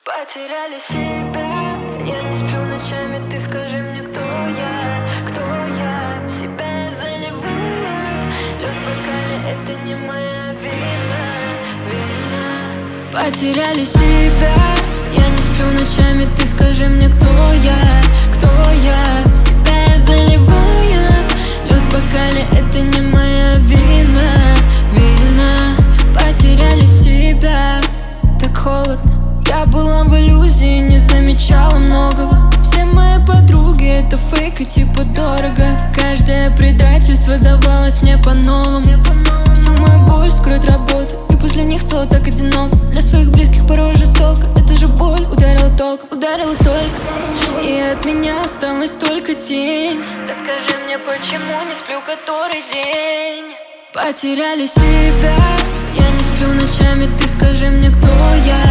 Потеряли себя, я не сплю ночами, ты скажи мне, кто я, себя заливает, лед в бокале, это не моя вина. Потеряли себя, я не сплю ночами, ты скажи мне, кто я, себя заливает, лед в бокале, это не моя вина. Потеряли себя, так холодно. Я была в иллюзии, не замечала многого. Все мои подруги — это фейк и типа дорого. Каждое предательство давалось мне по-новому. Всю мою боль скроет работа, и после них стало так одиноко. Для своих близких порой жестоко. Это же боль ударила только. И от меня осталась только тень. Да скажи мне, почему не сплю который день? Потеряли себя, я не сплю ночами, ты скажи мне, кто я,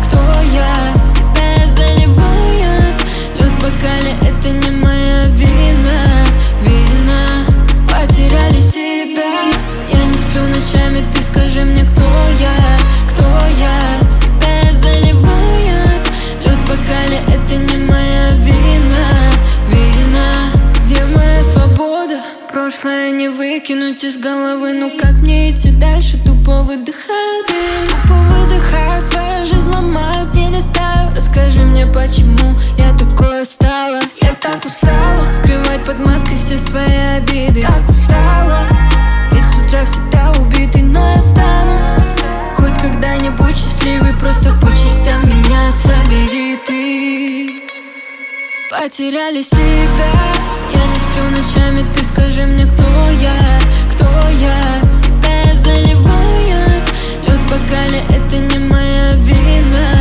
себя заливает, лед в бокале, это не моя вина. Потеряли себя, я не сплю ночами, ты скажи мне, кто я, себя заливает, лед в бокале, это не моя вина. Где моя свобода? Прошлое не выкинуть из головы. Ну как мне идти дальше? Тупо выдыхаю дым, свою жизнь ломаю, не листаю. Расскажи мне, почему я такой устала. Я так устала скрывать под маской все свои обиды. Так устала, ведь с утра всегда убитый. Но я стану хоть когда-нибудь счастливый. Просто по частям меня собери ты. Потеряли себя, я не сплю ночами, ты скажи мне, кто я, себя заливает, лед в бокале, это не моя вина.